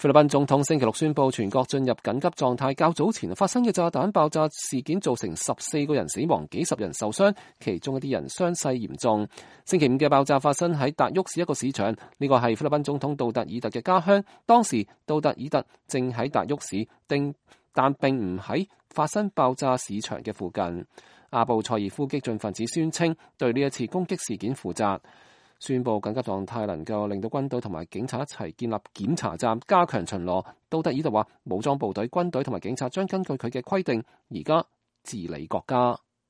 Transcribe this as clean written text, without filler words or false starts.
菲律賓總統星期六宣布全國進入緊急狀態，較早前發生嘅炸彈爆炸事件造成14個人死亡，幾十人受傷，其中一啲人傷勢嚴重。星期五嘅爆炸發生喺達沃市一個市場，呢個係菲律賓總統杜特爾特嘅家鄉。當時杜特爾特正喺達沃市，但並唔喺發生爆炸市場嘅附近。阿布塞爾夫激進分子宣稱對呢一次攻擊事件負責。宣布緊急狀態能夠令到軍隊同埋警察一齊建立檢查站，加強巡邏。杜特爾特話，武裝部隊、軍隊同埋警察將根據佢嘅規定，而家治理國家。